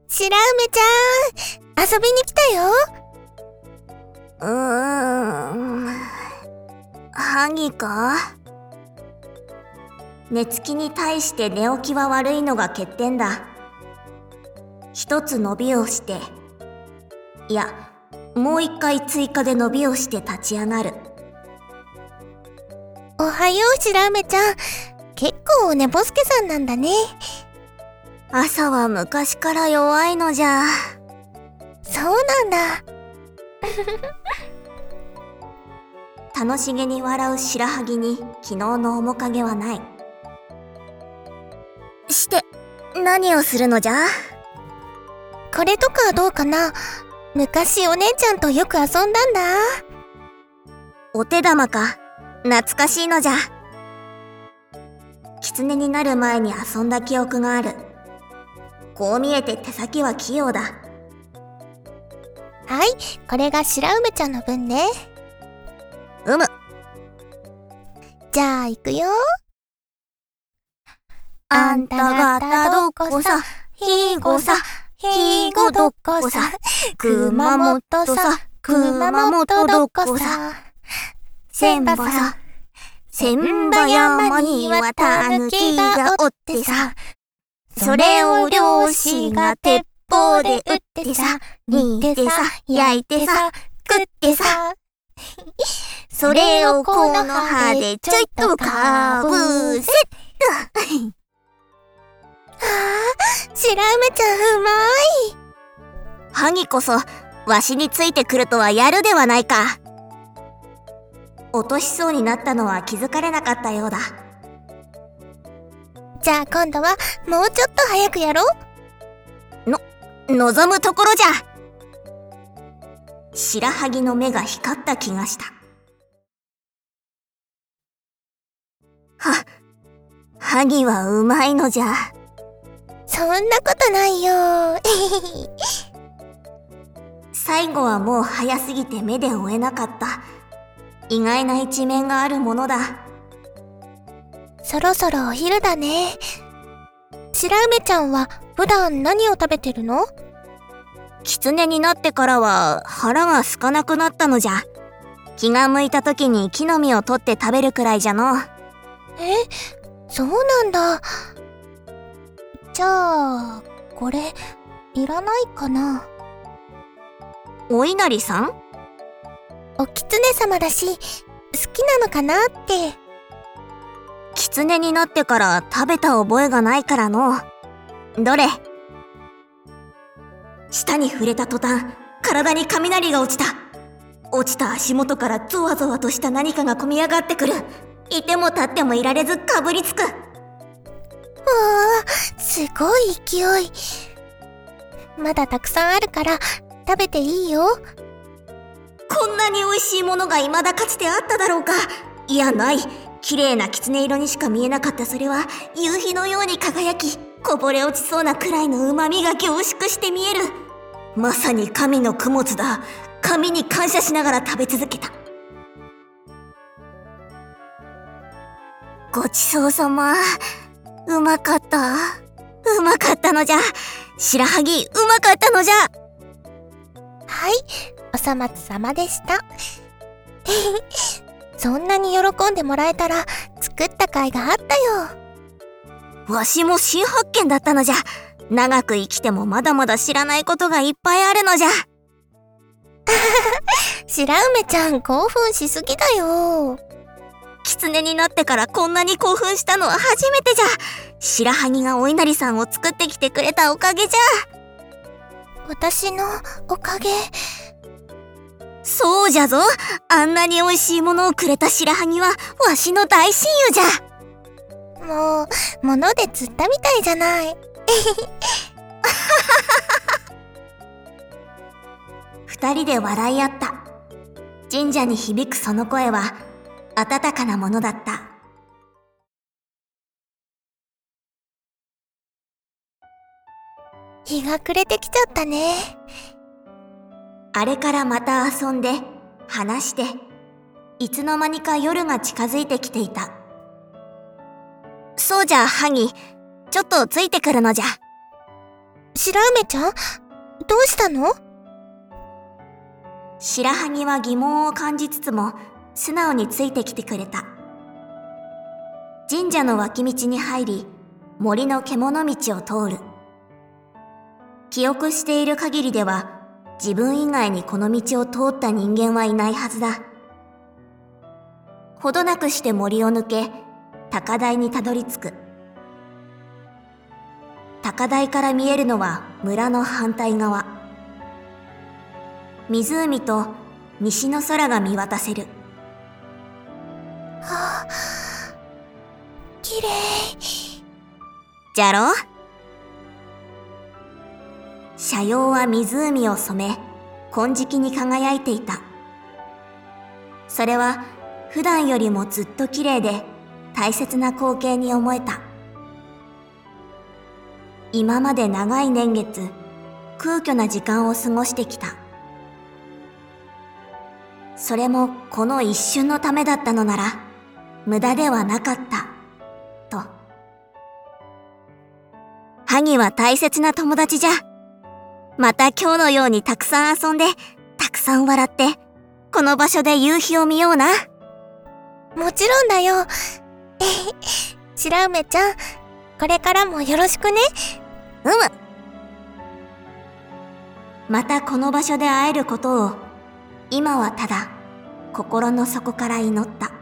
白梅ちゃん、遊びに来たよ。 ハギか？寝つきに対して寝起きは悪いのが欠点だ。一つ伸びをして、いや、もう一回追加で伸びをして立ち上がる。 おはよう白梅ちゃん、結構寝ぼすけさんなんだね。 朝は昔から弱いのじゃ。 そうなんだ。 楽しげに笑う白萩に昨日の面影はない。して何をするのじゃ？ これとかどうかな？昔お姉ちゃんとよく遊んだんだ。 お手玉か。懐かしいのじゃ。狐になる前に遊んだ記憶がある。こう見えて手先は器用だ。 はい、これが白梅ちゃんの分ね。じゃあ行くよ。 あんた方どこさ、ひごさ、ひごどこさ、熊本さ、熊本どこさ、千葉さ、千葉山にはタヌキがおってさ、それを漁師が鉄砲で撃ってさ、煮てさ、焼いてさ、食ってさ、それをこの葉でちょいとかぶせっと。 白梅ちゃんうまい。 ハギこそわしについてくるとはやるではないか。落としそうになったのは気づかれなかったようだ。 じゃあ今度はもうちょっと早くやろう。 望むところじゃ。白萩の目が光った気がした。ハギはうまいのじゃ。 そんなことないよ。 最後はもう早すぎて目で追えなかった。意外な一面があるものだ。 そろそろお昼だね。白梅ちゃんは普段何を食べてるの？ 狐になってからは腹が空かなくなったのじゃ。気が向いた時に木の実を取って食べるくらいじゃの。 そうなんだ。じゃあこれいらないかな。 お稲荷さん？ お狐様だし好きなのかなって。 狐になってから食べた覚えがないからの。どれ？舌に触れた途端体に雷が落ちた。落ちた足元からゾワゾワとした何かがこみ上がってくる。いても立ってもいられずかぶりつく。 すごい勢い。まだたくさんあるから食べていいよ。 こんなに美味しいものが未だかつてあっただろうか。いやない。綺麗な狐色にしか見えなかったそれは夕日のように輝き、こぼれ落ちそうなくらいの旨味が凝縮して見える。まさに神の供物だ。神に感謝しながら食べ続けた。ごちそうさま。うまかった。うまかったのじゃ。白萩うまかったのじゃ。 はい、おさまつさまでした。そんなに喜んでもらえたら作った甲斐があったよ。 わしも新発見だったのじゃ。長く生きてもまだまだ知らないことがいっぱいあるのじゃ。 白梅ちゃん興奮しすぎだよ。 狐になってからこんなに興奮したのは初めてじゃ。白萩がお稲荷さんを作ってきてくれたおかげじゃ。 私のおかげ？ そうじゃぞ。あんなに美味しいものをくれた白萩はわしの大親友じゃ。 もう物で釣ったみたいじゃない。 二人で笑い合った。神社に響くその声は温かなものだった。 日が暮れてきちゃったね。 あれからまた遊んで話して、いつの間にか夜が近づいてきていた。そうじゃハギ、ちょっとついてくるのじゃ。 白梅ちゃん、どうしたの？ 白萩は疑問を感じつつも素直についてきてくれた。神社の脇道に入り、森の獣道を通る。記憶している限りでは、自分以外にこの道を通った人間はいないはずだ。ほどなくして森を抜け、高台にたどり着く。高台から見えるのは村の反対側。湖と西の空が見渡せる。 はあ、綺麗じゃろ？斜陽は湖を染め、金色に輝いていた。それは普段よりもずっと綺麗で大切な光景に思えた。今まで長い年月、空虚な時間を過ごしてきた。それもこの一瞬のためだったのなら、無駄ではなかった、と。萩は大切な友達じゃ。また今日のようにたくさん遊んで、たくさん笑って、この場所で夕日を見ような。 もちろんだよ。白梅ちゃん、これからもよろしくね。 またこの場所で会えることを、今はただ心の底から祈った。